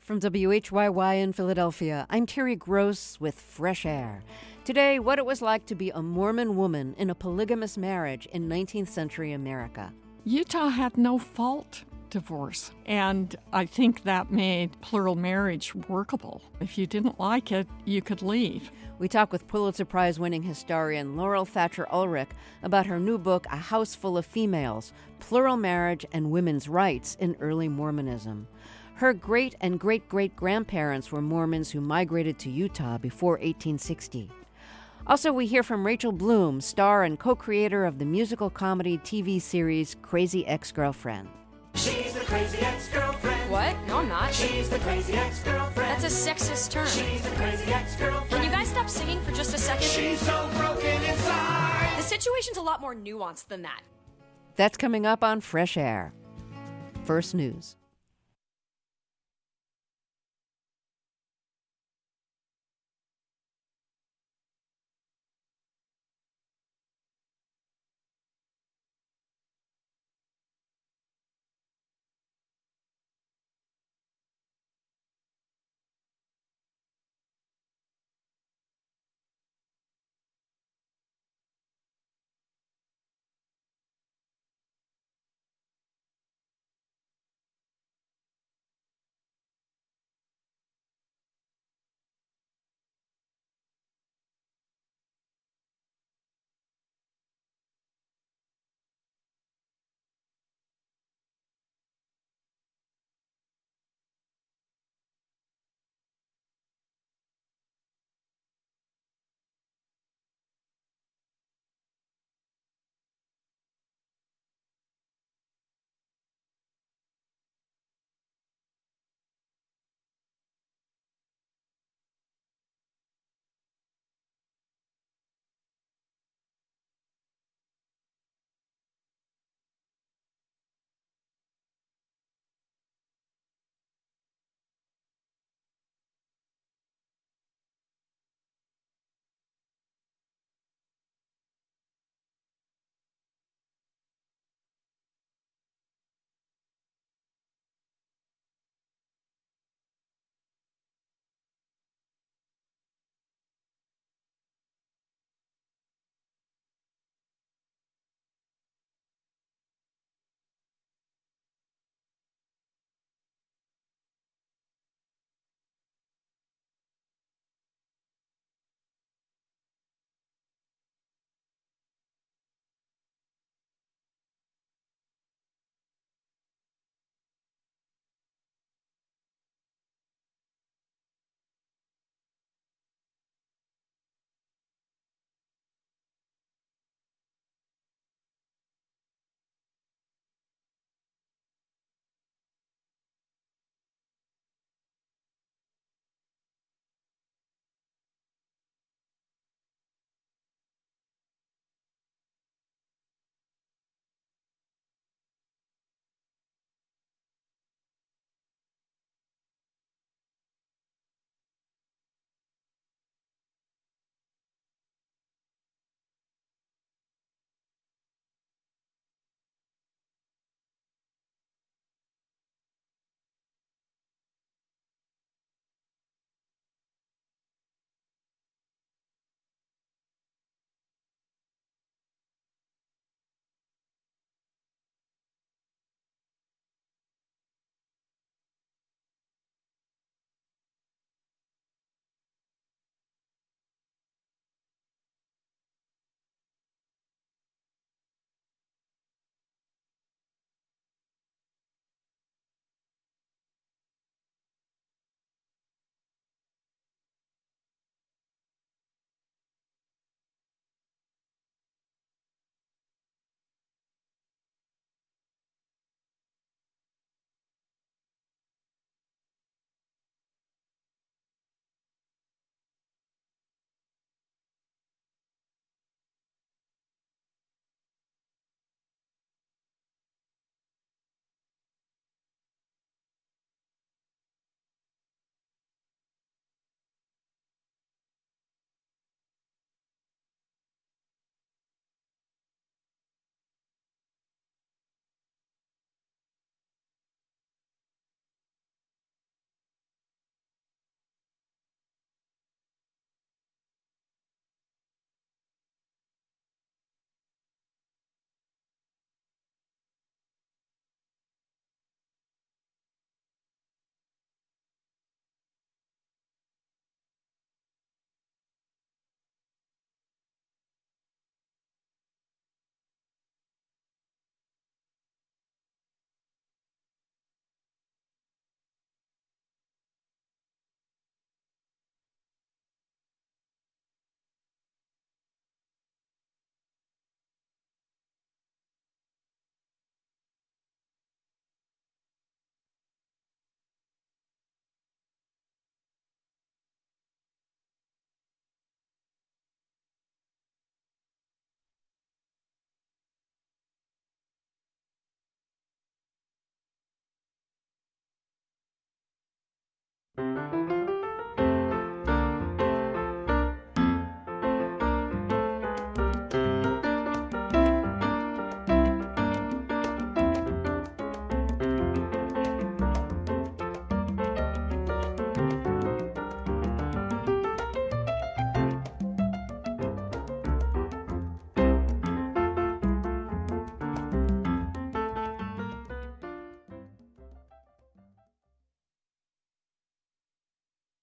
From WHYY in Philadelphia, I'm Terry Gross with Fresh Air. Today, what it was like to be a Mormon woman in a polygamous marriage in 19th century America. Utah had no fault divorce, and I think that made plural marriage workable. If you didn't like it, you could leave. We talk with Pulitzer Prize-winning historian Laurel Thatcher Ulrich about her new book, A House Full of Females, Plural Marriage and Women's Rights in Early Mormonism. Her great and great-great-grandparents were Mormons who migrated to Utah before 1860. Also, we hear from Rachel Bloom, star and co-creator of the musical comedy TV series Crazy Ex-Girlfriend. She's the crazy ex-girlfriend. What? No, I'm not. She's the crazy ex-girlfriend. That's a sexist term. She's the crazy ex-girlfriend. Can you guys stop singing for just a second? She's so broken inside. The situation's a lot more nuanced than that. That's coming up on Fresh Air. First News.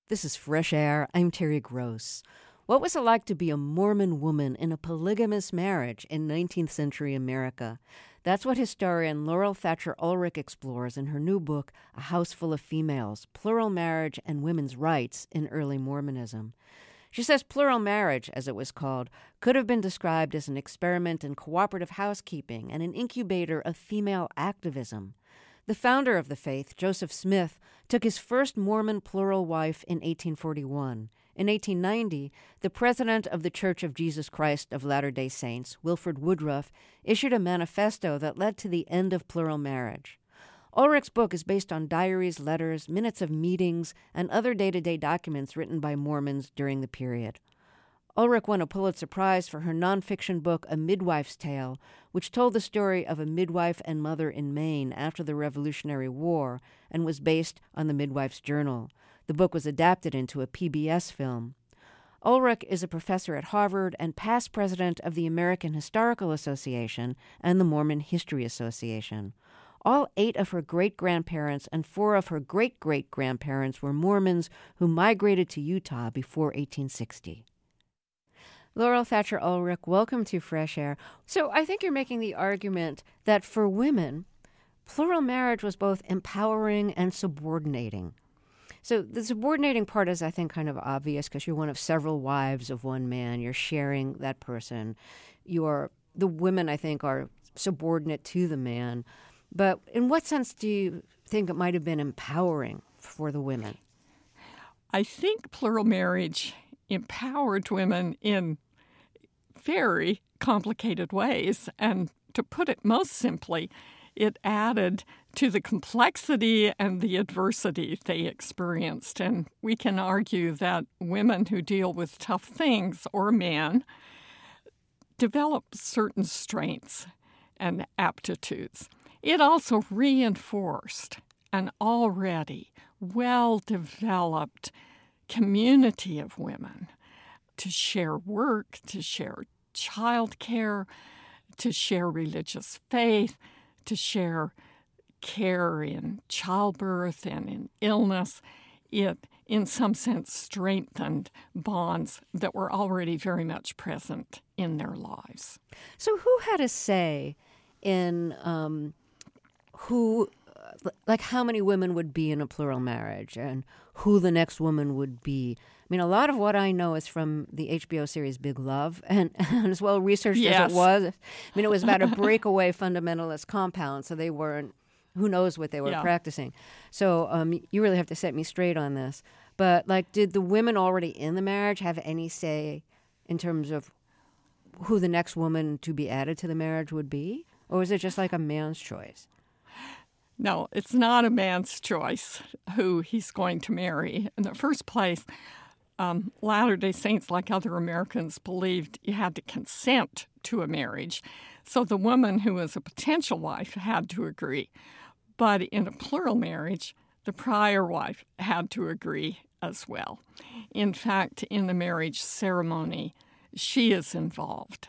This is Fresh Air. I'm Terry Gross. What was it like to be a Mormon woman in a polygamous marriage in 19th century America? That's what historian Laurel Thatcher Ulrich explores in her new book, A House Full of Females, Plural Marriage and Women's Rights in Early Mormonism. She says plural marriage, as it was called, could have been described as an experiment in cooperative housekeeping and an incubator of female activism. The founder of the faith, Joseph Smith, took his first Mormon plural wife in 1841. In 1890, the president of the Church of Jesus Christ of Latter-day Saints, Wilford Woodruff, issued a manifesto that led to the end of plural marriage. Ulrich's book is based on diaries, letters, minutes of meetings, and other day-to-day documents written by Mormons during the period. Ulrich won a Pulitzer Prize for her nonfiction book, A Midwife's Tale, which told the story of a midwife and mother in Maine after the Revolutionary War and was based on the Midwife's Journal. The book was adapted into a PBS film. Ulrich is a professor at Harvard and past president of the American Historical Association and the Mormon History Association. All 8 of her great-grandparents and 4 of her great-great-grandparents were Mormons who migrated to Utah before 1860. Laurel Thatcher Ulrich, welcome to Fresh Air. So I think you're making the argument that for women, plural marriage was both empowering and subordinating. So the subordinating part is, I think, kind of obvious because you're one of several wives of one man. You're sharing that person. The women, I think, are subordinate to the man. But in what sense do you think it might have been empowering for the women? I think plural marriage empowered women in very complicated ways. And to put it most simply, it added to the complexity and the adversity they experienced. And we can argue that women who deal with tough things, or men, develop certain strengths and aptitudes. It also reinforced an already well-developed community of women to share work, to share childcare, to share religious faith, to share care in childbirth and in illness. It, in some sense, strengthened bonds that were already very much present in their lives. So who had a say in how many women would be in a plural marriage and who the next woman would be? I mean, a lot of what I know is from the HBO series Big Love, and as well researched as it was. I mean, it was about a breakaway fundamentalist compound, so they weren't, who knows what they were practicing. So you really have to set me straight on this. But, did the women already in the marriage have any say in terms of who the next woman to be added to the marriage would be? Or was it just like a man's choice? No, it's not a man's choice who he's going to marry. In the first place, Latter-day Saints, like other Americans, believed you had to consent to a marriage. So the woman who was a potential wife had to agree. But in a plural marriage, the prior wife had to agree as well. In fact, in the marriage ceremony, she is involved.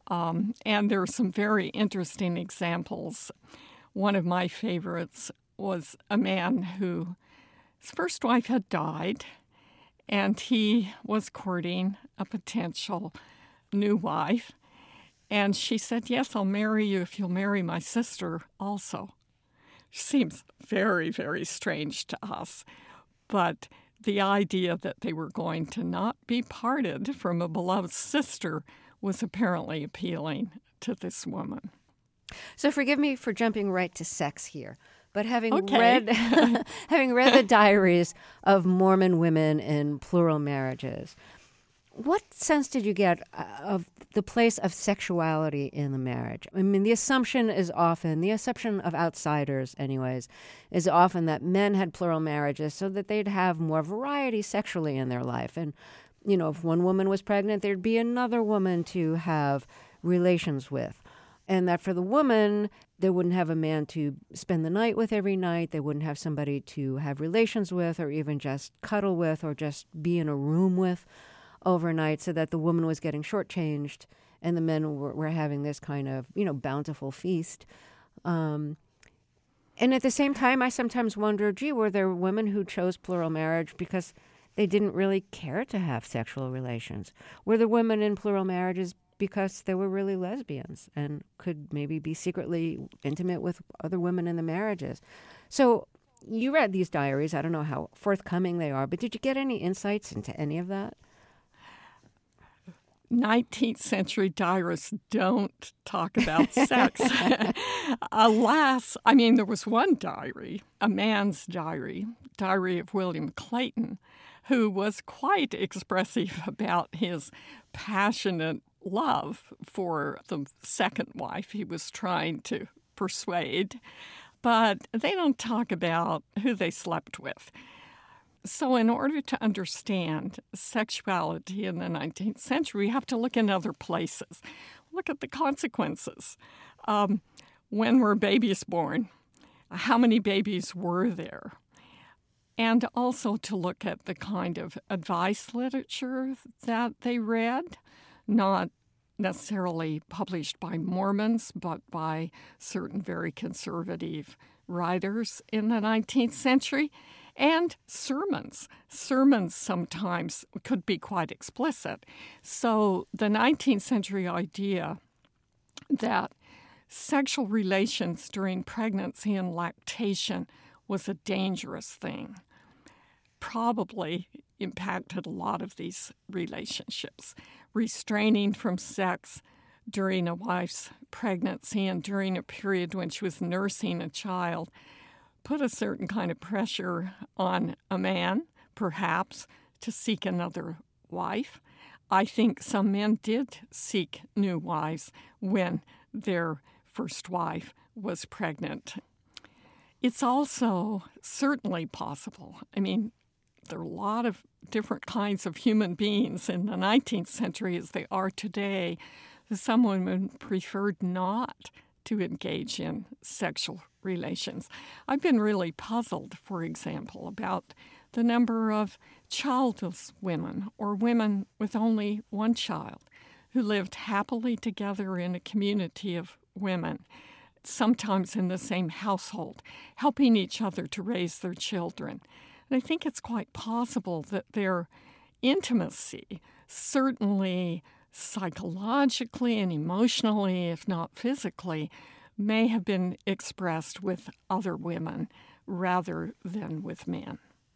And there are some very interesting examples. One of my favorites was a man whose first wife had died, and he was courting a potential new wife. And she said, "Yes, I'll marry you if you'll marry my sister also." Seems very, very strange to us. But the idea that they were going to not be parted from a beloved sister was apparently appealing to this woman. So forgive me for jumping right to sex here, but having read the diaries of Mormon women in plural marriages, what sense did you get of the place of sexuality in the marriage? I mean, the assumption of outsiders anyways, is often that men had plural marriages so that they'd have more variety sexually in their life. And, if one woman was pregnant, there'd be another woman to have relations with. And that for the woman, they wouldn't have a man to spend the night with every night. They wouldn't have somebody to have relations with or even just cuddle with or just be in a room with overnight, so that the woman was getting shortchanged and the men were having this kind of, bountiful feast. And at the same time, I sometimes wonder, were there women who chose plural marriage because they didn't really care to have sexual relations. Were the women in plural marriages because they were really lesbians and could maybe be secretly intimate with other women in the marriages? So you read these diaries. I don't know how forthcoming they are, but did you get any insights into any of that? 19th century diarists don't talk about sex. Alas, I mean, there was one diary, a man's diary of William Clayton, who was quite expressive about his passionate love for the second wife he was trying to persuade. But they don't talk about who they slept with. So in order to understand sexuality in the 19th century, we have to look in other places. Look at the consequences. When were babies born? How many babies were there? And also to look at the kind of advice literature that they read, not necessarily published by Mormons, but by certain very conservative writers in the 19th century. And sermons. Sermons sometimes could be quite explicit. So the 19th century idea that sexual relations during pregnancy and lactation was a dangerous thing probably impacted a lot of these relationships. Restraining from sex during a wife's pregnancy and during a period when she was nursing a child put a certain kind of pressure on a man, perhaps, to seek another wife. I think some men did seek new wives when their first wife was pregnant. It's also certainly possible. I mean, there are a lot of different kinds of human beings in the 19th century as they are today. Some women preferred not to engage in sexual relations. I've been really puzzled, for example, about the number of childless women or women with only one child who lived happily together in a community of women, sometimes in the same household, helping each other to raise their children. And I think it's quite possible that their intimacy, certainly psychologically and emotionally, if not physically, may have been expressed with other women rather than with men.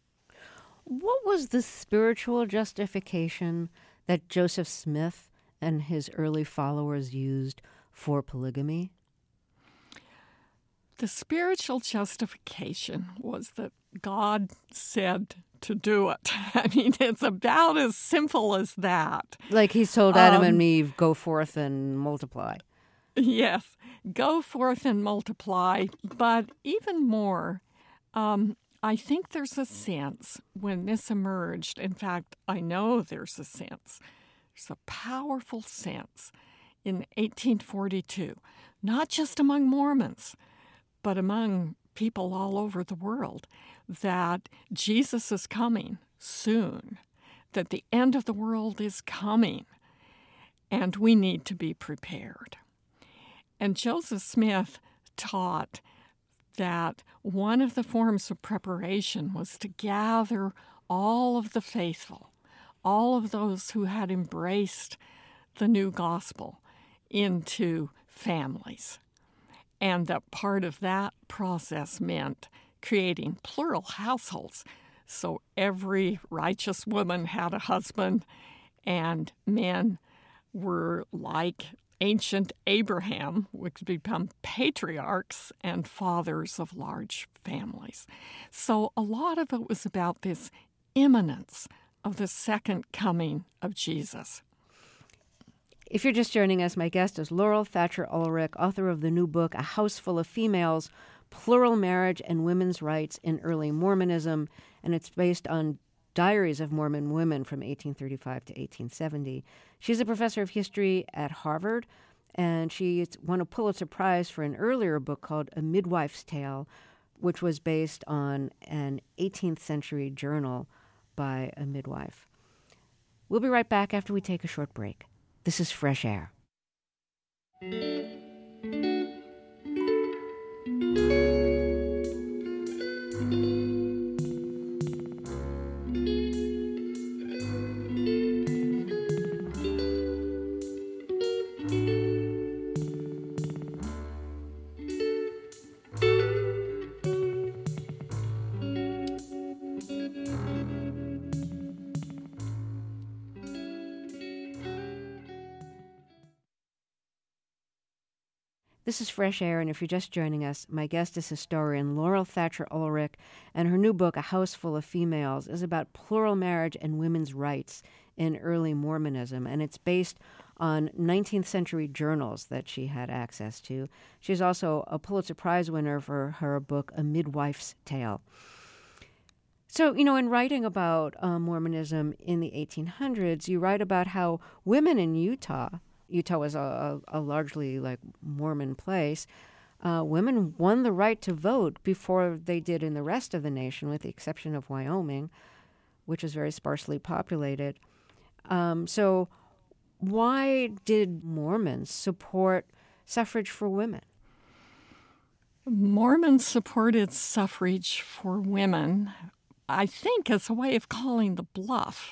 What was the spiritual justification that Joseph Smith and his early followers used for polygamy? The spiritual justification was that God said to do it. I mean, it's about as simple as that. Like he told Adam and Eve, go forth and multiply. Yes, go forth and multiply. But even more, I think there's a sense when this emerged. In fact, I know there's a sense. There's a powerful sense in 1842, not just among Mormons, but among people all over the world, that Jesus is coming soon, that the end of the world is coming, and we need to be prepared. And Joseph Smith taught that one of the forms of preparation was to gather all of the faithful, all of those who had embraced the new gospel, into families. And that part of that process meant creating plural households. So every righteous woman had a husband, and men were like ancient Abraham, which become patriarchs and fathers of large families. So a lot of it was about this imminence of the second coming of Jesus. If you're just joining us, my guest is Laurel Thatcher Ulrich, author of the new book, A House Full of Females, Plural Marriage and Women's Rights in Early Mormonism, and it's based on diaries of Mormon women from 1835 to 1870. She's a professor of history at Harvard, and she won a Pulitzer Prize for an earlier book called A Midwife's Tale, which was based on an 18th century journal by a midwife. We'll be right back after we take a short break. This is Fresh Air. This is Fresh Air, and if you're just joining us, my guest is historian Laurel Thatcher Ulrich, and her new book, A House Full of Females, is about plural marriage and women's rights in early Mormonism, and it's based on 19th century journals that she had access to. She's also a Pulitzer Prize winner for her book, A Midwife's Tale. So, in writing about Mormonism in the 1800s, you write about how women in Utah was a largely Mormon place. Women won the right to vote before they did in the rest of the nation, with the exception of Wyoming, which is very sparsely populated. So why did Mormons support suffrage for women? Mormons supported suffrage for women, I think, as a way of calling the bluff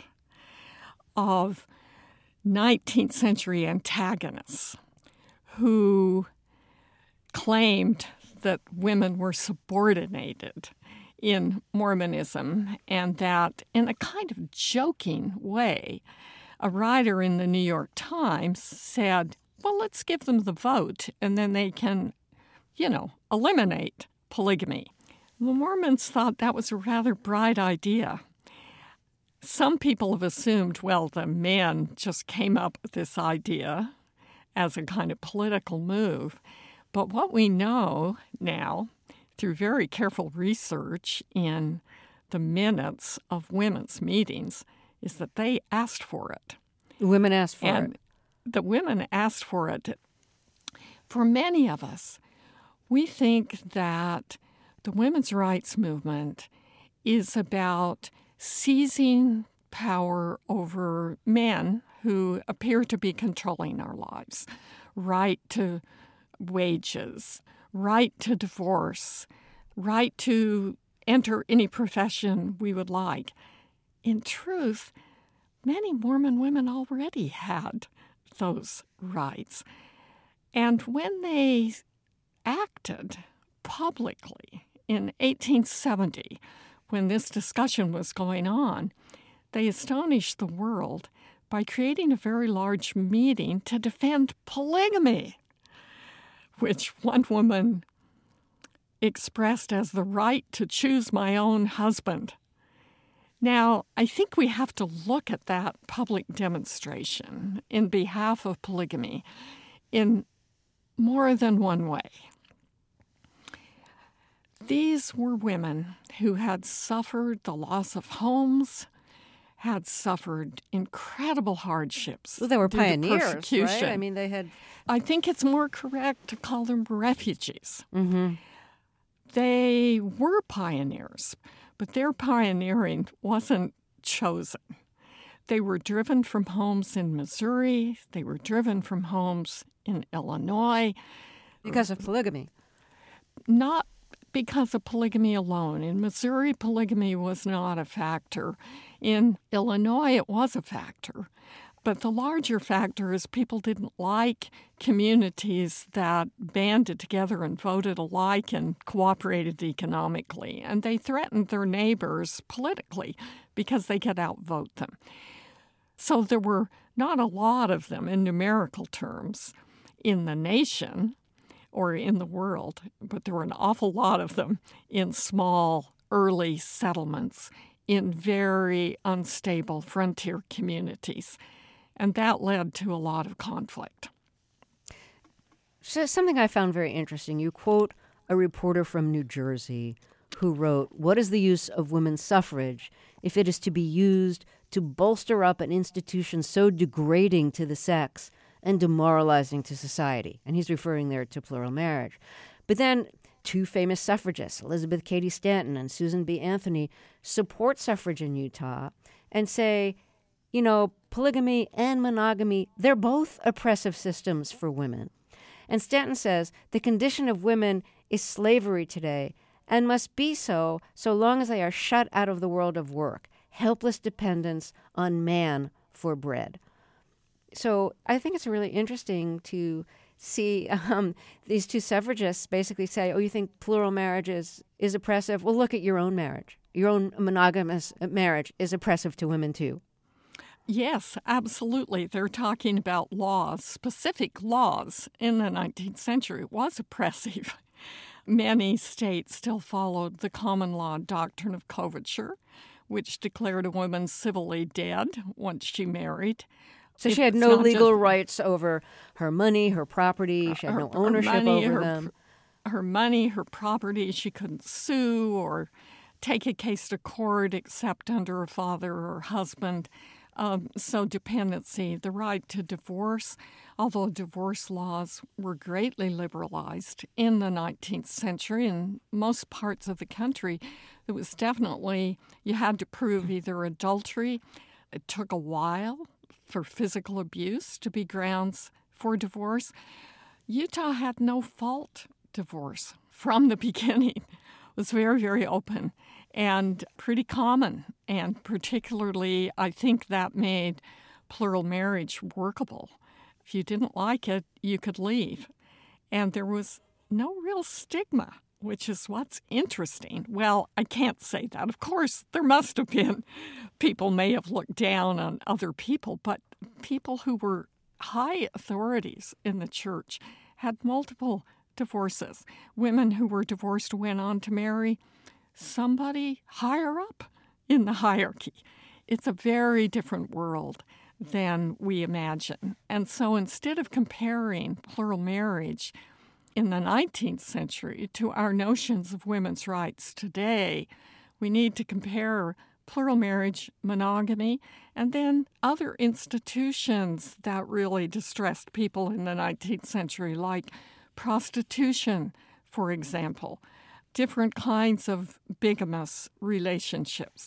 of 19th century antagonists who claimed that women were subordinated in Mormonism, and that in a kind of joking way, a writer in the New York Times said, well, let's give them the vote and then they can, eliminate polygamy. The Mormons thought that was a rather bright idea. Some people have assumed, well, the men just came up with this idea as a kind of political move. But what we know now, through very careful research in the minutes of women's meetings, is that they asked for it. Women asked for it. The women asked for it. For many of us, we think that the women's rights movement is about seizing power over men who appear to be controlling our lives. Right to wages, right to divorce, right to enter any profession we would like. In truth, many Mormon women already had those rights. And when they acted publicly in 1870, when this discussion was going on, they astonished the world by creating a very large meeting to defend polygamy, which one woman expressed as the right to choose my own husband. Now, I think we have to look at that public demonstration in behalf of polygamy in more than one way. These were women who had suffered the loss of homes, had suffered incredible hardships. Well, they were due to pioneers, persecution. right? I mean, they had... I think it's more correct to call them refugees. Mm-hmm. They were pioneers, but their pioneering wasn't chosen. They were driven from homes in Missouri. They were driven from homes in Illinois. Because of polygamy. Not because of polygamy alone. In Missouri, polygamy was not a factor. In Illinois, it was a factor. But the larger factor is people didn't like communities that banded together and voted alike and cooperated economically. And they threatened their neighbors politically because they could outvote them. So there were not a lot of them in numerical terms in the nation or in the world, but there were an awful lot of them in small, early settlements in very unstable frontier communities. And that led to a lot of conflict. So something I found very interesting. You quote a reporter from New Jersey who wrote, "What is the use of women's suffrage if it is to be used to bolster up an institution so degrading to the sex and demoralizing to society?" And he's referring there to plural marriage. But then two famous suffragists, Elizabeth Cady Stanton and Susan B. Anthony, support suffrage in Utah and say, polygamy and monogamy, they're both oppressive systems for women. And Stanton says the condition of women is slavery today and must be so long as they are shut out of the world of work, helpless dependence on man for bread. So I think it's really interesting to see these two suffragists basically say, oh, you think plural marriage is oppressive? Well, look at your own marriage. Your own monogamous marriage is oppressive to women too. Yes, absolutely. They're talking about laws, specific laws in the 19th century. It was oppressive. Many states still followed the common law doctrine of coverture, which declared a woman civilly dead once she married. So she had It's no not legal just rights over her money, her property. She had no ownership over them. Her money, her property. She couldn't sue or take a case to court except under a father or husband. So dependency, the right to divorce, although divorce laws were greatly liberalized in the 19th century in most parts of the country, it was definitely, you had to prove either adultery. It took a while for physical abuse to be grounds for divorce. Utah had no fault divorce from the beginning. It was very, very open and pretty common. And particularly, I think that made plural marriage workable. If you didn't like it, you could leave. And there was no real stigma, which is what's interesting. Well, I can't say that. Of course, there must have been. People may have looked down on other people, but people who were high authorities in the church had multiple divorces. Women who were divorced went on to marry somebody higher up in the hierarchy. It's a very different world than we imagine. And so instead of comparing plural marriage in the 19th century to our notions of women's rights today, we need to compare plural marriage, monogamy, and then other institutions that really distressed people in the 19th century, like prostitution, for example, different kinds of bigamous relationships.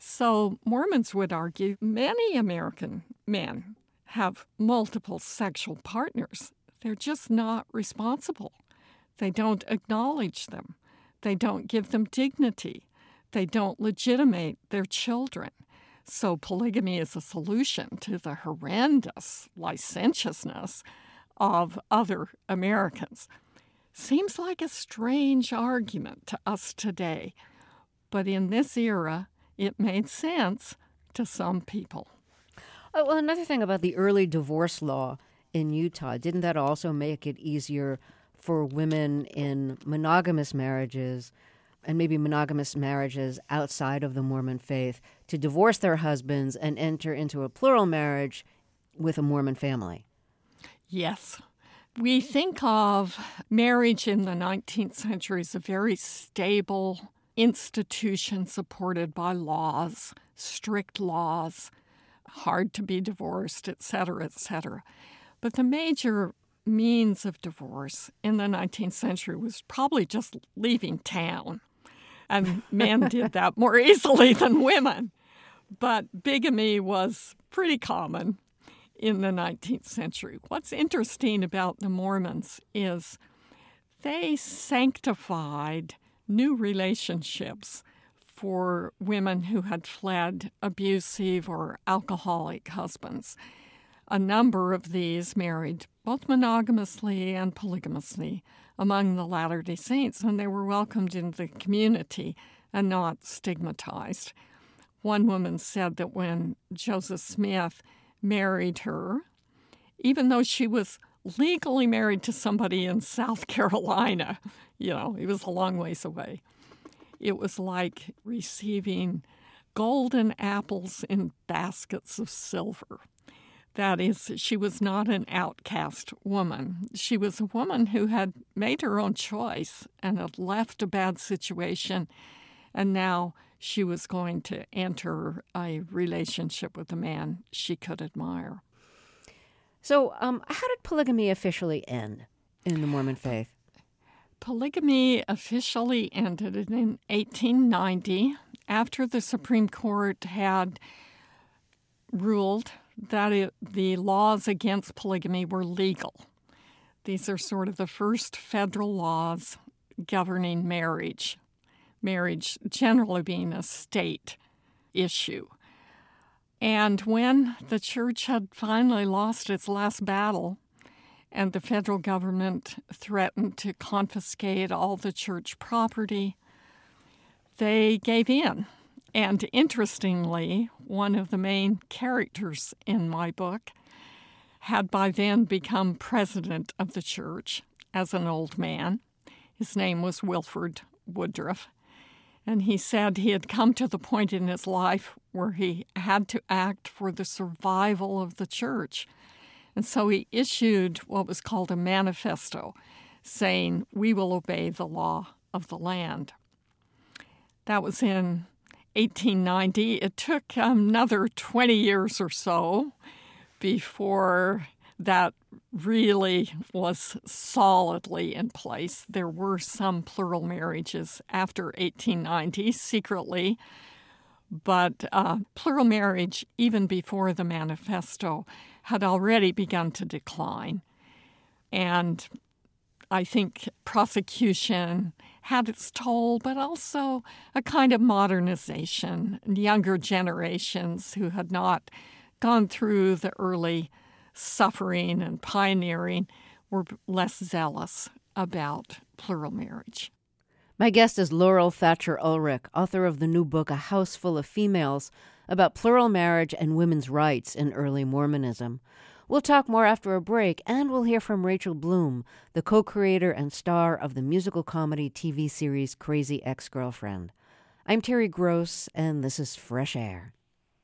So Mormons would argue many American men have multiple sexual partners. They're just not responsible. They don't acknowledge them. They don't give them dignity. They don't legitimate their children. So polygamy is a solution to the horrendous licentiousness of other Americans. Seems like a strange argument to us today, but in this era, it made sense to some people. Oh, well, another thing about the early divorce law in Utah, didn't that also make it easier for women in monogamous marriages and maybe monogamous marriages outside of the Mormon faith to divorce their husbands and enter into a plural marriage with a Mormon family? Yes. We think of marriage in the 19th century as a very stable institution supported by laws, strict laws, hard to be divorced, etc., etc. But the major means of divorce in the 19th century was probably just leaving town. And men did that more easily than women. But bigamy was pretty common in the 19th century. What's interesting about the Mormons is they sanctified new relationships for women who had fled abusive or alcoholic husbands. A number of these married both monogamously and polygamously among the Latter-day Saints, and they were welcomed into the community and not stigmatized. One woman said that when Joseph Smith married her, even though she was legally married to somebody in South Carolina, it was a long ways away, it was like receiving golden apples in baskets of silver. That is, she was not an outcast woman. She was a woman who had made her own choice and had left a bad situation, and now she was going to enter a relationship with a man she could admire. So how did polygamy officially end in the Mormon faith? Polygamy officially ended in 1890 after the Supreme Court had ruled that the laws against polygamy were legal. These are sort of the first federal laws governing marriage generally being a state issue. And when the church had finally lost its last battle and the federal government threatened to confiscate all the church property, they gave in. And interestingly, one of the main characters in my book, had by then become president of the church as an old man. His name was Wilford Woodruff. And he said he had come to the point in his life where he had to act for the survival of the church. And so he issued what was called a manifesto, saying, "We will obey the law of the land." That was in 1890. It took another 20 years or so before that really was solidly in place. There were some plural marriages after 1890, secretly, but plural marriage, even before the manifesto, had already begun to decline. And I think prosecution had its toll, but also a kind of modernization. Younger generations who had not gone through the early suffering and pioneering were less zealous about plural marriage. My guest is Laurel Thatcher Ulrich, author of the new book, A House Full of Females, about plural marriage and women's rights in early Mormonism. We'll talk more after a break, and we'll hear from Rachel Bloom, the co-creator and star of the musical comedy TV series Crazy Ex-Girlfriend. I'm Terry Gross, and this is Fresh Air.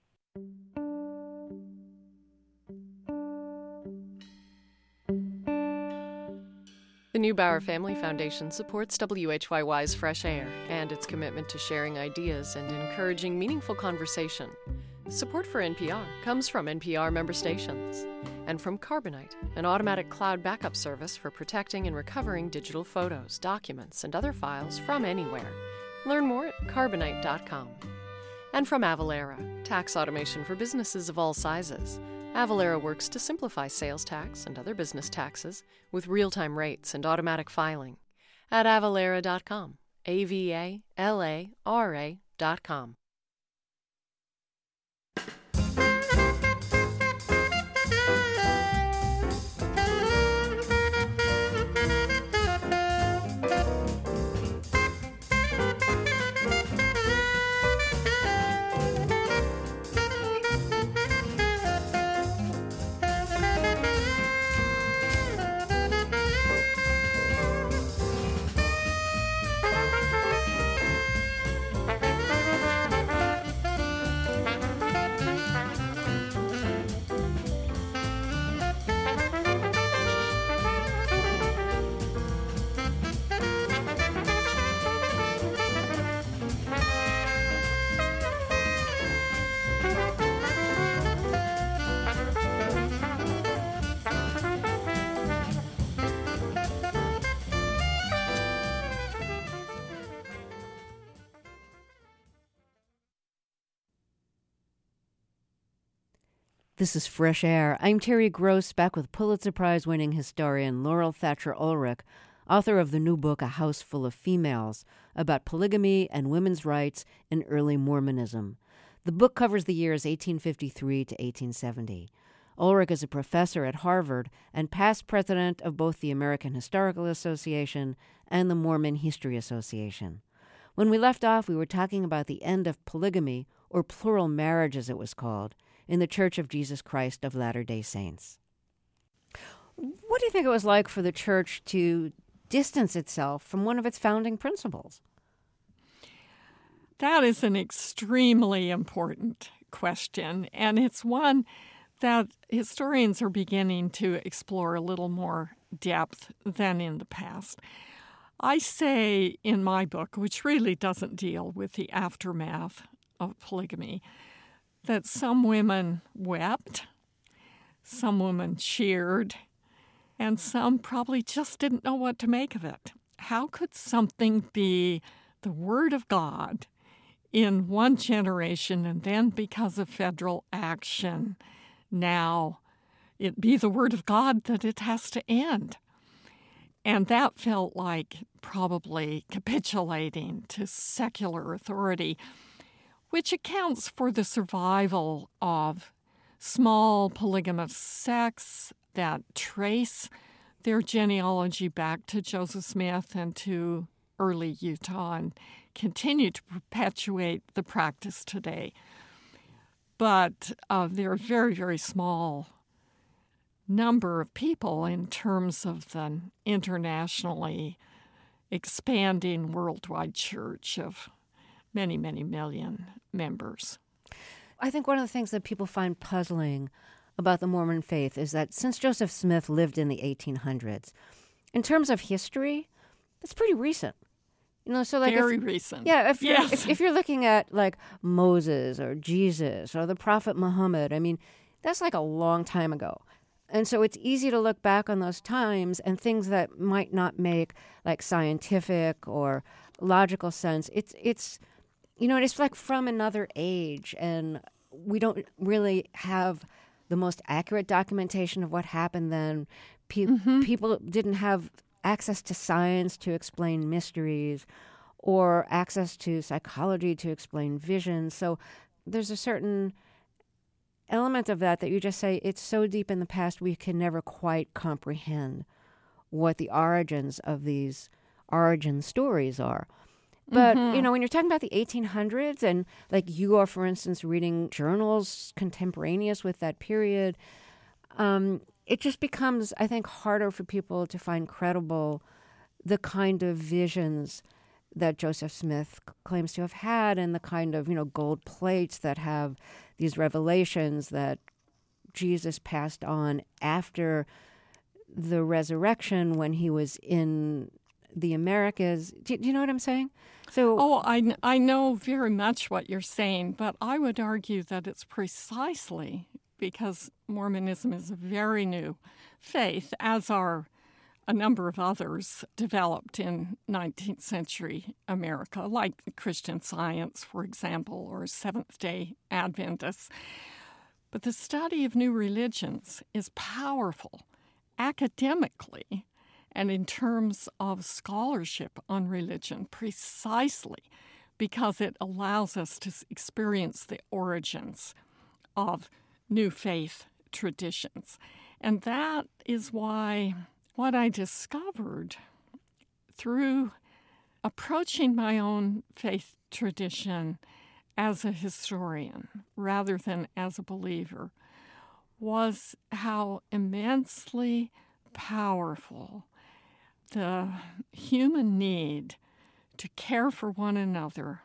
The Neubauer Family Foundation supports WHYY's Fresh Air and its commitment to sharing ideas and encouraging meaningful conversation. Support for NPR comes from NPR member stations and from Carbonite, an automatic cloud backup service for protecting and recovering digital photos, documents, and other files from anywhere. Learn more at carbonite.com. And from Avalara, tax automation for businesses of all sizes. Avalara works to simplify sales tax and other business taxes with real-time rates and automatic filing at avalara.com, AVALARA.com. This is Fresh Air. I'm Terry Gross, back with Pulitzer Prize-winning historian Laurel Thatcher Ulrich, author of the new book, A House Full of Females, about polygamy and women's rights in early Mormonism. The book covers the years 1853 to 1870. Ulrich is a professor at Harvard and past president of both the American Historical Association and the Mormon History Association. When we left off, we were talking about the end of polygamy, or plural marriage as it was called, in the Church of Jesus Christ of Latter-day Saints. What do you think it was like for the church to distance itself from one of its founding principles? That is an extremely important question, and it's one that historians are beginning to explore a little more depth than in the past. I say in my book, which really doesn't deal with the aftermath of polygamy, that some women wept, some women cheered, and some probably just didn't know what to make of it. How could something be the Word of God in one generation and then, because of federal action, now it be the Word of God that it has to end? And that felt like probably capitulating to secular authority, which accounts for the survival of small polygamous sects that trace their genealogy back to Joseph Smith and to early Utah and continue to perpetuate the practice today. but they're a very, very small number of people in terms of the internationally expanding worldwide church of many, many million members. I think one of the things that people find puzzling about the Mormon faith is that since Joseph Smith lived in the 1800s, in terms of history, it's pretty recent. So like very recent. Yeah, Yes. if you're looking at like Moses or Jesus or the Prophet Muhammad, I mean, that's like a long time ago. And so it's easy to look back on those times and things that might not make like scientific or logical sense. It's like from another age, and we don't really have the most accurate documentation of what happened then. People didn't have access to science to explain mysteries or access to psychology to explain visions. So there's a certain element of that you just say it's so deep in the past we can never quite comprehend what the origins of these origin stories are. But, when you're talking about the 1800s and like you are, for instance, reading journals contemporaneous with that period, it just becomes, I think, harder for people to find credible the kind of visions that Joseph Smith claims to have had and the kind of, gold plates that have these revelations that Jesus passed on after the resurrection when he was in the Americas. Do you know what I'm saying? So, I know very much what you're saying, but I would argue that it's precisely because Mormonism is a very new faith, as are a number of others developed in 19th century America, like Christian Science, for example, or Seventh-day Adventists. But the study of new religions is powerful academically and in terms of scholarship on religion, precisely because it allows us to experience the origins of new faith traditions. And that is why what I discovered through approaching my own faith tradition as a historian rather than as a believer was how immensely powerful the human need to care for one another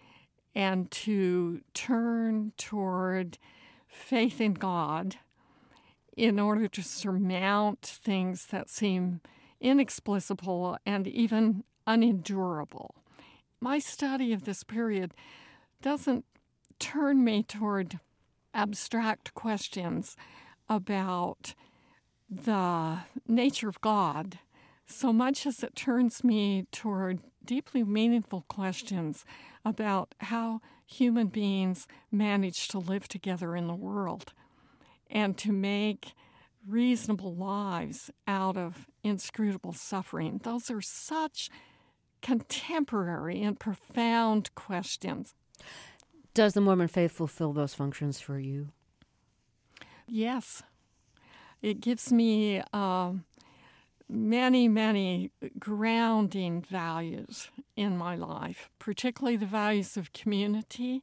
and to turn toward faith in God in order to surmount things that seem inexplicable and even unendurable. My study of this period doesn't turn me toward abstract questions about the nature of God so much as it turns me toward deeply meaningful questions about how human beings manage to live together in the world and to make reasonable lives out of inscrutable suffering. Those are such contemporary and profound questions. Does the Mormon faith fulfill those functions for you? Yes. It gives me many, many grounding values in my life, particularly the values of community,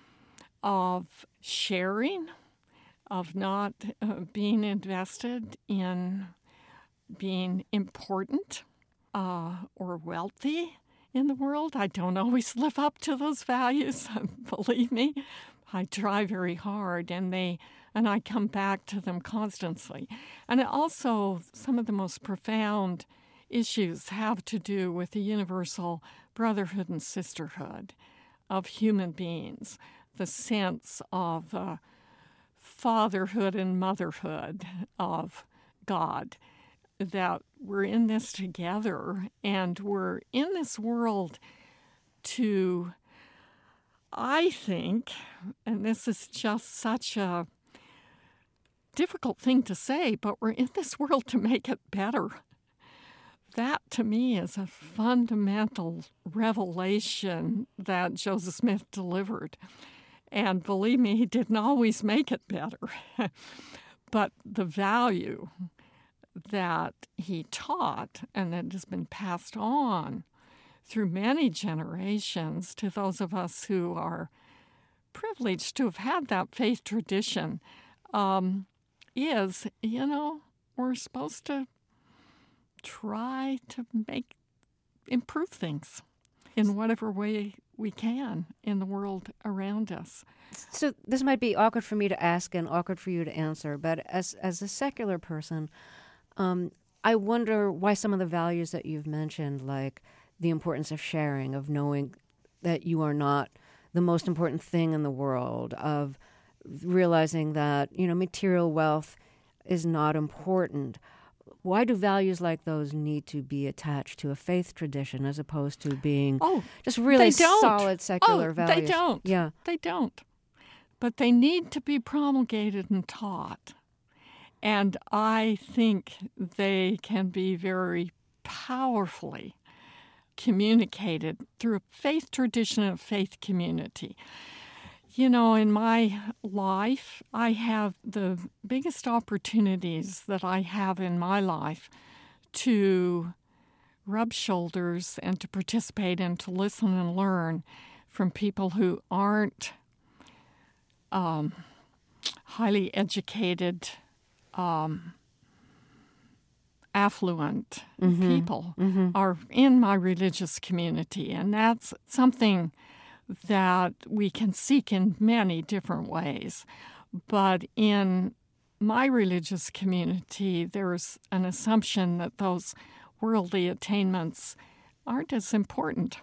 of sharing, of not being invested in being important or wealthy in the world. I don't always live up to those values, believe me. I try very hard, and I come back to them constantly. And also, some of the most profound issues have to do with the universal brotherhood and sisterhood of human beings, the sense of fatherhood and motherhood of God, that we're in this together and we're in this world to, I think, and this is just such a difficult thing to say, but we're in this world to make it better. That, to me, is a fundamental revelation that Joseph Smith delivered. And believe me, he didn't always make it better. But the value that he taught and that has been passed on through many generations to those of us who are privileged to have had that faith tradition is, we're supposed to try to improve things in whatever way we can in the world around us. So this might be awkward for me to ask and awkward for you to answer, but as a secular person, I wonder why some of the values that you've mentioned, like the importance of sharing, of knowing that you are not the most important thing in the world, of realizing that, material wealth is not important. Why do values like those need to be attached to a faith tradition as opposed to being just really solid secular values? They don't. Yeah. They don't. But they need to be promulgated and taught. And I think they can be very powerfully communicated through a faith tradition and a faith community. In my life, I have the biggest opportunities that I have in my life to rub shoulders and to participate and to listen and learn from people who aren't highly educated, affluent people are in my religious community. And that's something that we can seek in many different ways. But in my religious community, there's an assumption that those worldly attainments aren't as important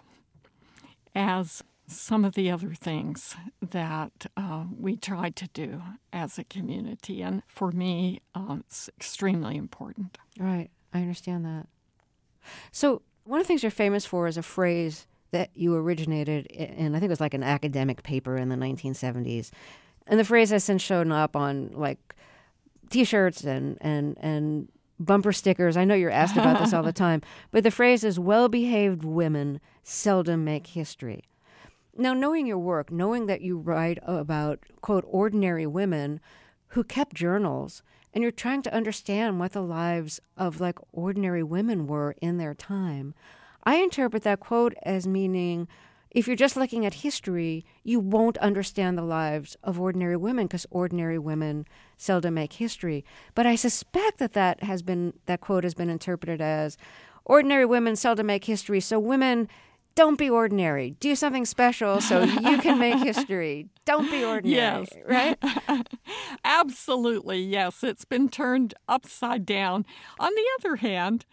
as some of the other things that we try to do as a community. And for me, it's extremely important. Right. I understand that. So one of the things you're famous for is a phrase that you originated in, I think it was like an academic paper in the 1970s. And the phrase has since shown up on like T-shirts and bumper stickers. I know you're asked about this all the time. But the phrase is, well-behaved women seldom make history. Now, knowing your work, knowing that you write about, quote, ordinary women who kept journals, and you're trying to understand what the lives of like ordinary women were in their time, I interpret that quote as meaning if you're just looking at history, you won't understand the lives of ordinary women because ordinary women seldom make history. But I suspect that quote has been interpreted as ordinary women seldom make history, so women, don't be ordinary. Do something special so you can make history. Don't be ordinary. Yes. Right? Absolutely, yes. It's been turned upside down. On the other hand,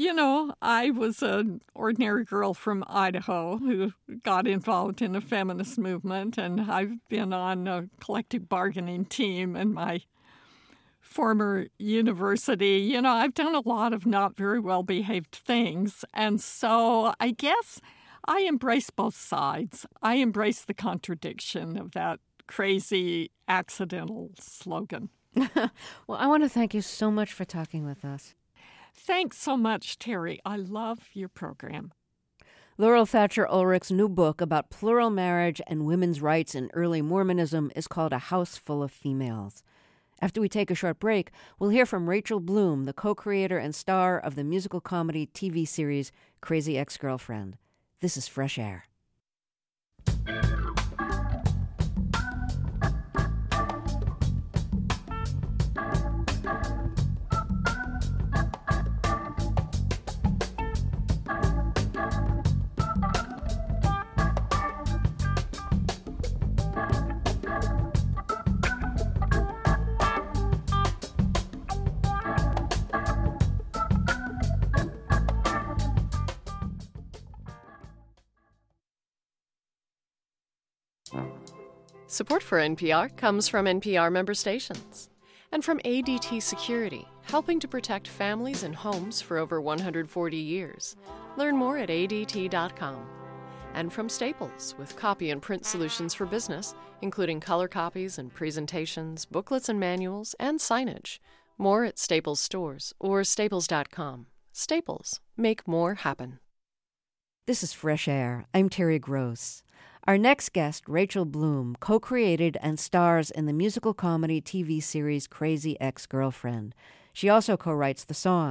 I was an ordinary girl from Idaho who got involved in a feminist movement, and I've been on a collective bargaining team in my former university. I've done a lot of not very well-behaved things, and so I guess I embrace both sides. I embrace the contradiction of that crazy, accidental slogan. Well, I want to thank you so much for talking with us. Thanks so much, Terry. I love your program. Laurel Thatcher Ulrich's new book about plural marriage and women's rights in early Mormonism is called A House Full of Females. After we take a short break, we'll hear from Rachel Bloom, the co-creator and star of the musical comedy TV series Crazy Ex-Girlfriend. This is Fresh Air. Support for NPR comes from NPR member stations and from ADT Security, helping to protect families and homes for over 140 years. Learn more at ADT.com. And from Staples, with copy and print solutions for business, including color copies and presentations, booklets and manuals, and signage. More at Staples stores or Staples.com. Staples, make more happen. This is Fresh Air. I'm Terry Gross. Our next guest, Rachel Bloom, co-created and stars in the musical comedy TV series Crazy Ex-Girlfriend. She also co-writes the songs.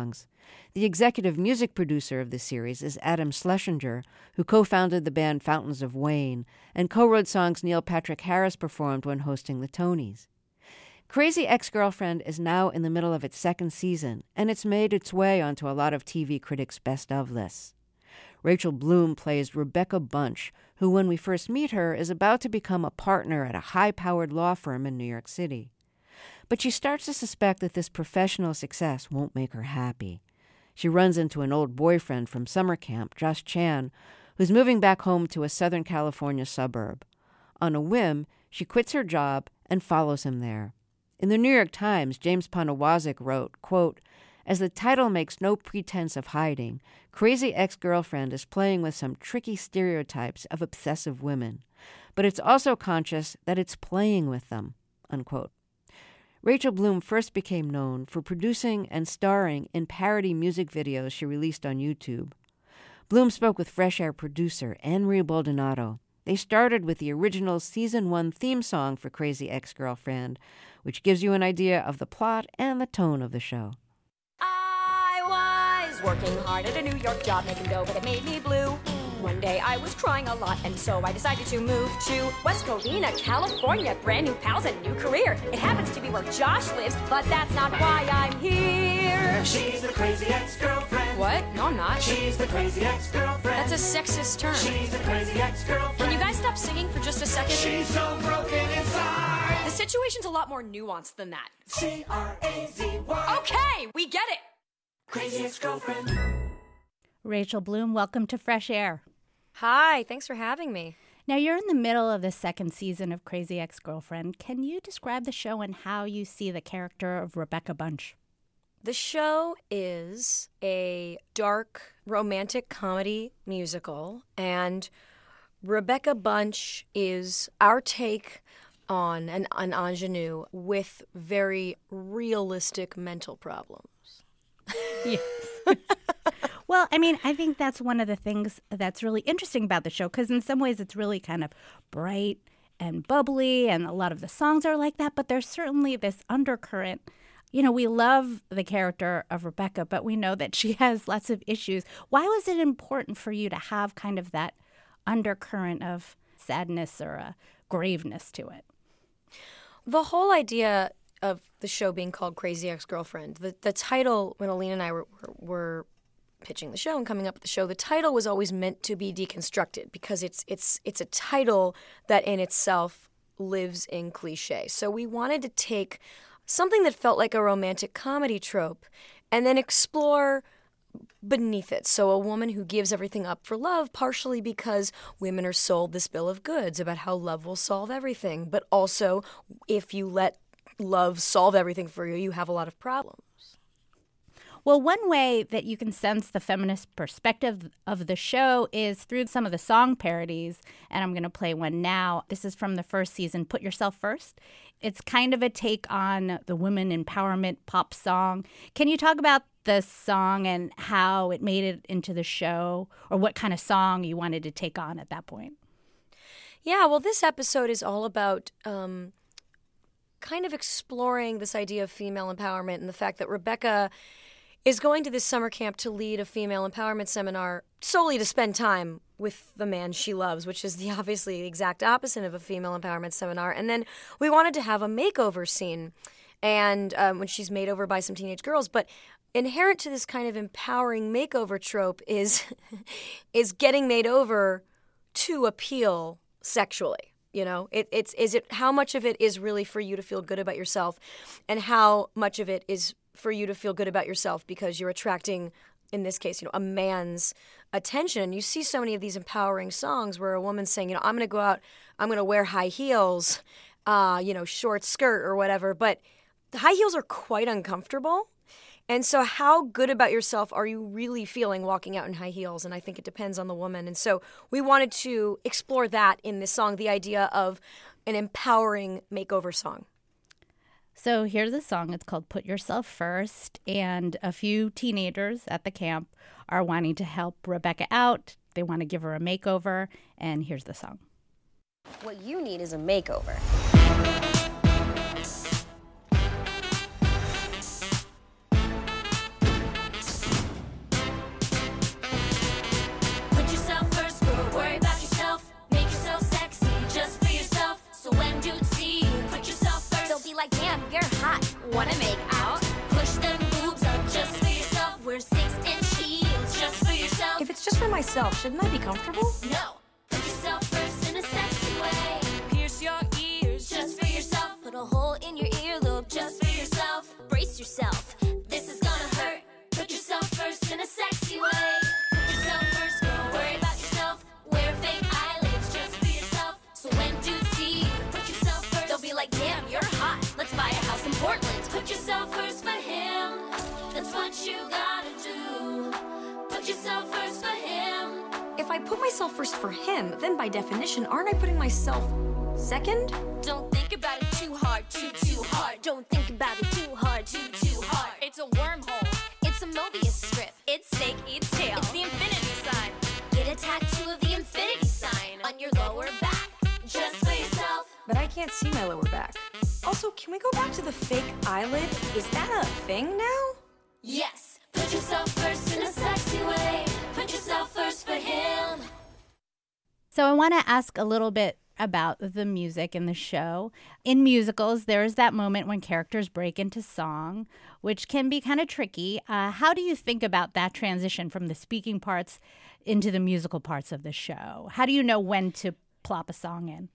The executive music producer of the series is Adam Schlesinger, who co-founded the band Fountains of Wayne and co-wrote songs Neil Patrick Harris performed when hosting the Tonys. Crazy Ex-Girlfriend is now in the middle of its second season, and it's made its way onto a lot of TV critics' best-of lists. Rachel Bloom plays Rebecca Bunch, who, when we first meet her, is about to become a partner at a high-powered law firm in New York City. But she starts to suspect that this professional success won't make her happy. She runs into an old boyfriend from summer camp, Josh Chan, who's moving back home to a Southern California suburb. On a whim, she quits her job and follows him there. In the New York Times, James Poniewozik wrote, quote, "As the title makes no pretense of hiding, Crazy Ex-Girlfriend is playing with some tricky stereotypes of obsessive women, but it's also conscious that it's playing with them," unquote. Rachel Bloom first became known for producing and starring in parody music videos she released on YouTube. Bloom spoke with Fresh Air producer Anne-Marie Baldonado. They started with the original Season 1 theme song for Crazy Ex-Girlfriend, which gives you an idea of the plot and the tone of the show. I was working hard at a New York job making dough, but it made me blue. One day I was crying a lot, and so I decided to move to West Covina, California. Brand new pals and new career. It happens to be where Josh lives, but that's not why I'm here. She's the crazy ex-girlfriend. What? No, I'm not. She's the crazy ex-girlfriend. That's a sexist term. She's the crazy ex-girlfriend. Can you guys stop singing for just a second? She's so broken inside. The situation's a lot more nuanced than that. C-R-A-Z-Y. Okay, we get it. Crazy ex-girlfriend. Rachel Bloom, welcome to Fresh Air. Hi, thanks for having me. Now, you're in the middle of the second season of Crazy Ex-Girlfriend. Can you describe the show and how you see the character of Rebecca Bunch? The show is a dark romantic comedy musical, and Rebecca Bunch is our take on an ingenue with very realistic mental problems. Yes. Well, I mean, I think that's one of the things that's really interesting about the show, because in some ways it's really kind of bright and bubbly, and a lot of the songs are like that, but there's certainly this undercurrent. You know, we love the character of Rebecca, but we know that she has lots of issues. Why was it important for you to have kind of that undercurrent of sadness or a graveness to it? The whole idea of the show being called Crazy Ex-Girlfriend, the title, when Alina and I were pitching the show and coming up with the show, the title was always meant to be deconstructed because it's a title that in itself lives in cliche. So we wanted to take something that felt like a romantic comedy trope and then explore beneath it. So a woman who gives everything up for love, partially because women are sold this bill of goods about how love will solve everything, but also if you let love solve everything for you, you have a lot of problems. Well, one way that you can sense the feminist perspective of the show is through some of the song parodies, and I'm going to play one now. This is from the first season, Put Yourself First. It's kind of a take on the women empowerment pop song. Can you talk about the song and how it made it into the show, or what kind of song you wanted to take on at that point? Yeah, well, this episode is all about kind of exploring this idea of female empowerment and the fact that Rebecca is going to this summer camp to lead a female empowerment seminar solely to spend time with the man she loves, which is the obviously exact opposite of a female empowerment seminar. And then we wanted to have a makeover scene, and when she's made over by some teenage girls. But inherent to this kind of empowering makeover trope is getting made over to appeal sexually. You know, is it how much of it is really for you to feel good about yourself, and how much of it is for you to feel good about yourself because you're attracting, in this case, a man's attention. You see so many of these empowering songs where a woman's saying, I'm going to go out, I'm going to wear high heels, short skirt or whatever. But the high heels are quite uncomfortable. And so how good about yourself are you really feeling walking out in high heels? And I think it depends on the woman. And so we wanted to explore that in this song, the idea of an empowering makeover song. So here's a song. It's called Put Yourself First. And a few teenagers at the camp are wanting to help Rebecca out. They want to give her a makeover. And here's the song. What you need is a makeover. Wanna make out? Push them boobs up just for yourself. Wear 6-inch heels just for yourself. If it's just for myself, shouldn't I be comfortable? No. Put yourself first in a sexy way. Pierce your ears just for yourself. Put a hole in your earlobe just for yourself. Brace yourself. This is gonna hurt. Put yourself first in a sexy way. Put yourself first, don't worry about yourself. Wear fake eyelids just for yourself. So when dudes see you, put yourself first. They'll be like, damn, you're hot. Let's buy a house in Portland. Put yourself first for him. That's what you gotta do. Put yourself first for him. If I put myself first for him, then by definition, aren't I putting myself second? Don't think about it too hard, too hard. Don't think about it too hard, too hard. It's a wormhole. It's a Mobius strip. It's snake eats tail. It's the infinity sign. Get a tattoo of the infinity sign on your lower back, just for yourself. But I can't see my lower back. Also, can we go back to the fake eyelid? Is that a thing now? Yes. Put yourself first in a sexy way. Put yourself first for him. So I want to ask a little bit about the music in the show. In musicals, there is that moment when characters break into song, which can be kind of tricky. How do you think about that transition from the speaking parts into the musical parts of the show? How do you know when to plop a song in?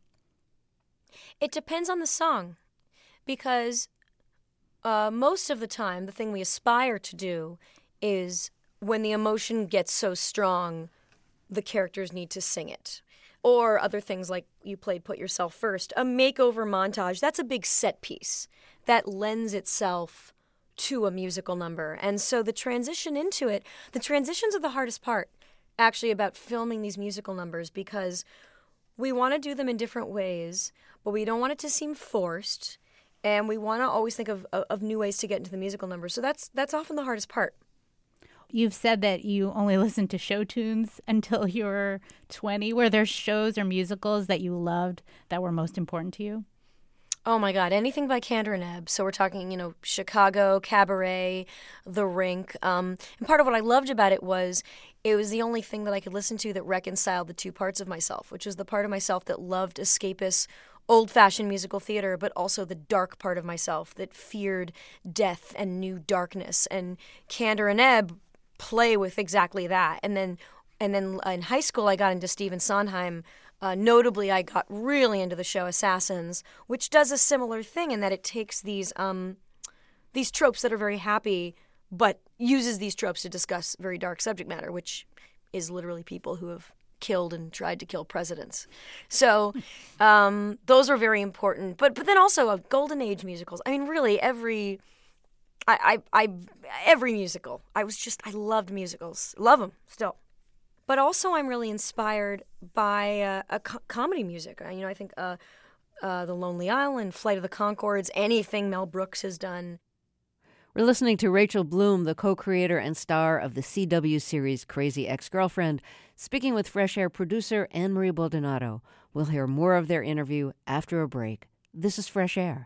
It depends on the song, because most of the time, the thing we aspire to do is when the emotion gets so strong, the characters need to sing it. Or other things like you played Put Yourself First. A makeover montage, that's a big set piece that lends itself to a musical number. And so the transition into it, the transitions are the hardest part, actually, about filming these musical numbers, because we want to do them in different ways, but we don't want it to seem forced, and we want to always think of new ways to get into the musical number. So that's often the hardest part. You've said that you only listen to show tunes until you were 20. Were there shows or musicals that you loved that were most important to you? Oh my God, anything by Kander and Ebb. So we're talking, Chicago, Cabaret, The Rink. And part of what I loved about it was the only thing that I could listen to that reconciled the two parts of myself, which was the part of myself that loved escapist, old-fashioned musical theater, but also the dark part of myself that feared death and knew darkness. And Kander and Ebb play with exactly that. And then in high school, I got into Stephen Sondheim. Notably, I got really into the show Assassins, which does a similar thing in that it takes these tropes that are very happy, but uses these tropes to discuss very dark subject matter, which is literally people who have killed and tried to kill presidents. So those are very important. But then also Golden Age musicals. I mean, really every musical. I loved musicals. Love them still. But also I'm really inspired by comedy music. I think The Lonely Island, Flight of the Conchords, anything Mel Brooks has done. We're listening to Rachel Bloom, the co-creator and star of the CW series Crazy Ex-Girlfriend, speaking with Fresh Air producer Anne-Marie Baldonado. We'll hear more of their interview after a break. This is Fresh Air.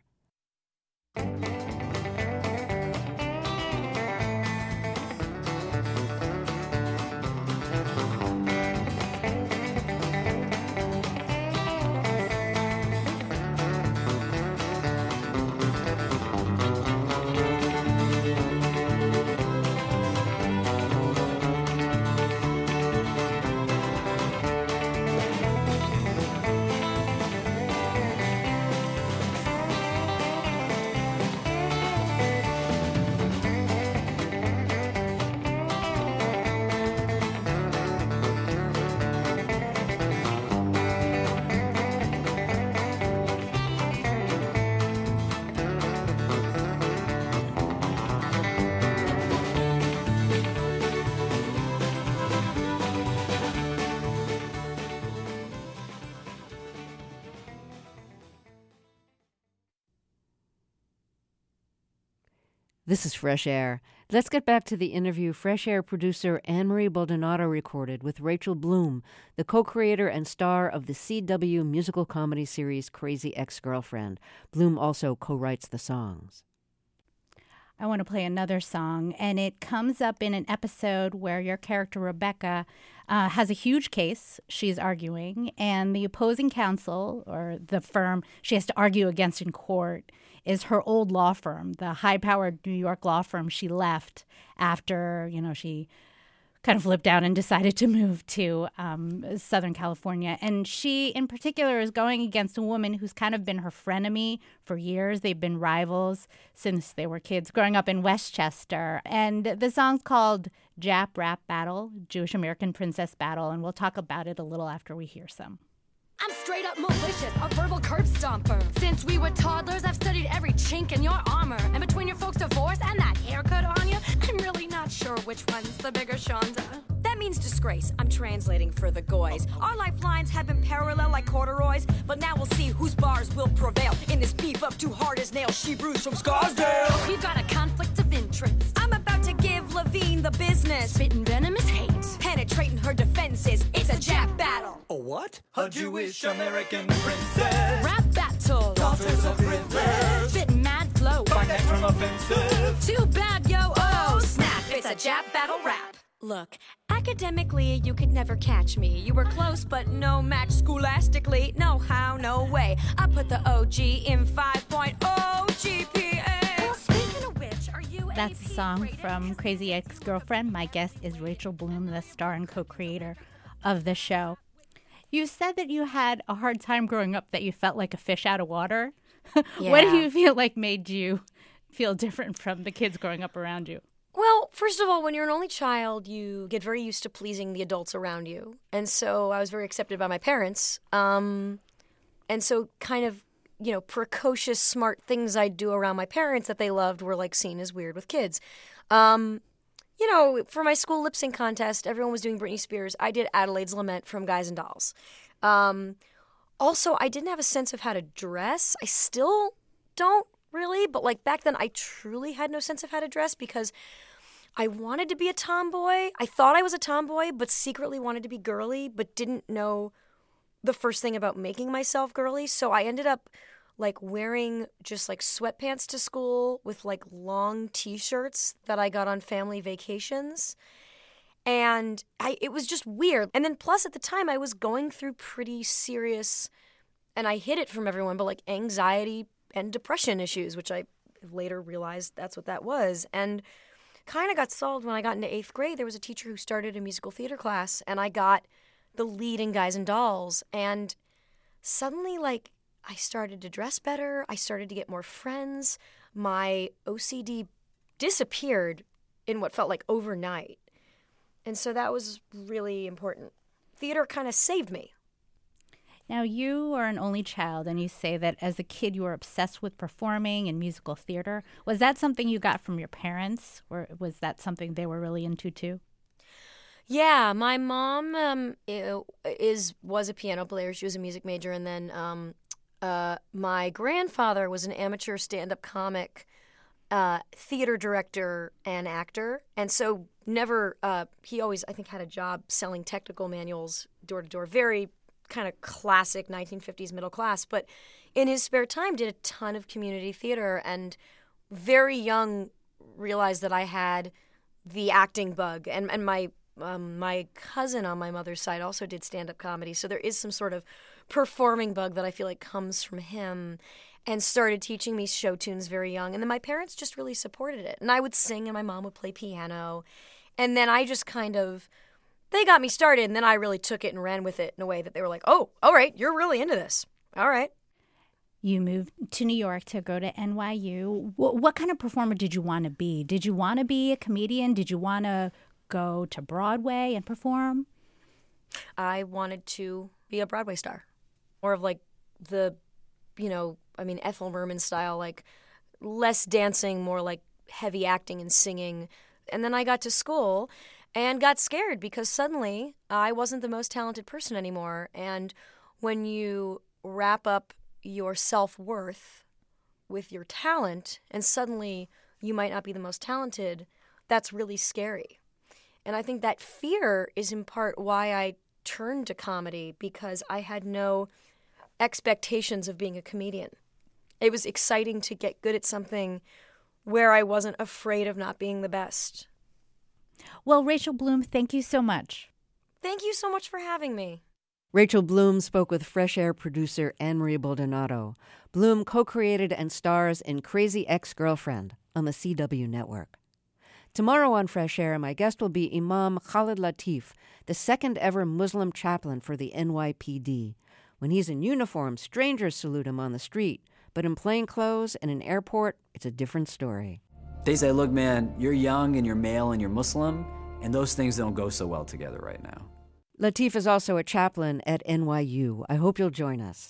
This is Fresh Air. Let's get back to the interview Fresh Air producer Anne-Marie Baldonado recorded with Rachel Bloom, the co-creator and star of the CW musical comedy series Crazy Ex-Girlfriend. Bloom also co-writes the songs. I want to play another song, and it comes up in an episode where your character, Rebecca, has a huge case she's arguing, and the opposing counsel, or the firm she has to argue against in court, is her old law firm, the high-powered New York law firm she left after, she kind of flipped out and decided to move to Southern California. And she, in particular, is going against a woman who's kind of been her frenemy for years. They've been rivals since they were kids growing up in Westchester. And the song's called Jap Rap Battle, Jewish American Princess Battle, and we'll talk about it a little after we hear some. I'm straight up malicious, a verbal curb stomper. Since we were toddlers, I've studied every chink in your armor. And between your folks' divorce and that haircut on you, I'm really not sure which one's the bigger Shonda. That means disgrace. I'm translating for the goys. Our lifelines have been parallel like corduroys, but now we'll see whose bars will prevail. In this beef up too hard as nails, she brews from Scarsdale. We've got a conflict of interest. I'm about to give Levine the business. Spitting venomous hate. Penetrating her defenses. It's a Jap battle. A what? A Jewish American princess. Rap battle. Daughters of privilege. Spitting mad flow. Find that from offensive. Too bad, yo. Oh, snap. It's a Jap battle rap. Look, academically, you could never catch me. You were close, but no match scholastically. No how, no way. I put the OG in 5.0 GPA. Well, speaking of which, are you That's a song from Crazy Ex-Girlfriend. My guest is Rachel Bloom, the star and co-creator of the show. You said that you had a hard time growing up, that you felt like a fish out of water. Yeah. What do you feel like made you feel different from the kids growing up around you? Well, first of all, when you're an only child, you get very used to pleasing the adults around you. And so I was very accepted by my parents. And so kind of, precocious, smart things I'd do around my parents that they loved were like seen as weird with kids. For my school lip sync contest, everyone was doing Britney Spears. I did Adelaide's Lament from Guys and Dolls. Also, I didn't have a sense of how to dress. I still don't really, but like back then I truly had no sense of how to dress because I wanted to be a tomboy. I thought I was a tomboy, but secretly wanted to be girly, but didn't know the first thing about making myself girly. So I ended up like wearing just like sweatpants to school with like long t-shirts that I got on family vacations. And it was just weird. And then plus at the time I was going through pretty serious, and I hid it from everyone, but like anxiety and depression issues, which I later realized that's what that was. And kind of got solved when I got into 8th grade. There was a teacher who started a musical theater class, and I got the lead in Guys and Dolls. And suddenly, like, I started to dress better. I started to get more friends. My OCD disappeared in what felt like overnight. And so that was really important. Theater kind of saved me. Now, you are an only child, and you say that as a kid you were obsessed with performing and musical theater. Was that something you got from your parents, or was that something they were really into too? Yeah, my mom was a piano player. She was a music major, and then my grandfather was an amateur stand-up comic, theater director, and actor. And so he always, I think, had a job selling technical manuals door to door. Very kind of classic 1950s middle class, but in his spare time did a ton of community theater, and very young realized that I had the acting bug. And my cousin on my mother's side also did stand-up comedy, so there is some sort of performing bug that I feel like comes from him, and started teaching me show tunes very young. And then my parents just really supported it, and I would sing and my mom would play piano, and then I just kind of, they got me started, and then I really took it and ran with it in a way that they were like, oh, all right, you're really into this. All right. You moved to New York to go to NYU. What kind of performer did you want to be? Did you want to be a comedian? Did you want to go to Broadway and perform? I wanted to be a Broadway star. More of like the, Ethel Merman style, like less dancing, more like heavy acting and singing. And then I got to school and got scared because suddenly I wasn't the most talented person anymore. And when you wrap up your self-worth with your talent and suddenly you might not be the most talented, that's really scary. And I think that fear is in part why I turned to comedy, because I had no expectations of being a comedian. It was exciting to get good at something where I wasn't afraid of not being the best. Well, Rachel Bloom, thank you so much. Thank you so much for having me. Rachel Bloom spoke with Fresh Air producer Anne-Marie Baldonado. Bloom co-created and stars in Crazy Ex-Girlfriend on the CW network. Tomorrow on Fresh Air, my guest will be Imam Khalid Latif, the second ever Muslim chaplain for the NYPD. When he's in uniform, strangers salute him on the street, but in plain clothes and an airport, it's a different story. They say, look, man, you're young and you're male and you're Muslim, and those things don't go so well together right now. Latif is also a chaplain at NYU. I hope you'll join us.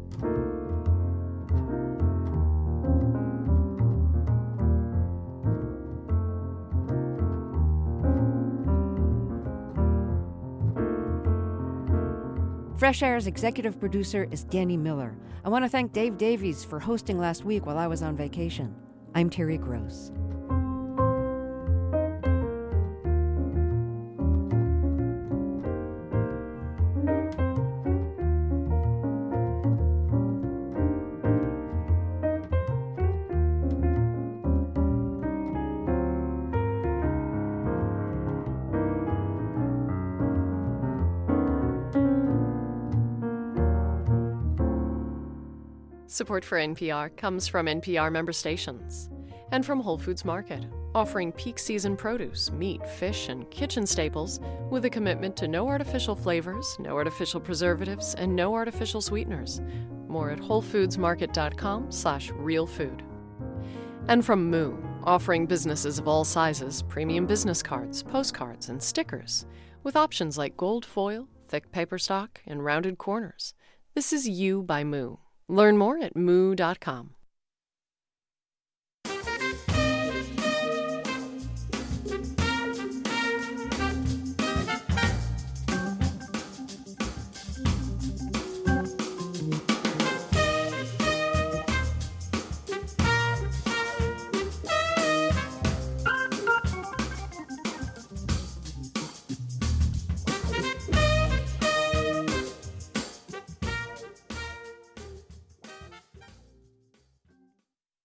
Fresh Air's executive producer is Danny Miller. I want to thank Dave Davies for hosting last week while I was on vacation. I'm Terry Gross. Support for NPR comes from NPR member stations and from Whole Foods Market, offering peak season produce, meat, fish, and kitchen staples with a commitment to no artificial flavors, no artificial preservatives, and no artificial sweeteners. More at WholeFoodsMarket.com/realfood. And from Moo, offering businesses of all sizes premium business cards, postcards, and stickers with options like gold foil, thick paper stock, and rounded corners. This is You by Moo. Learn more at moo.com.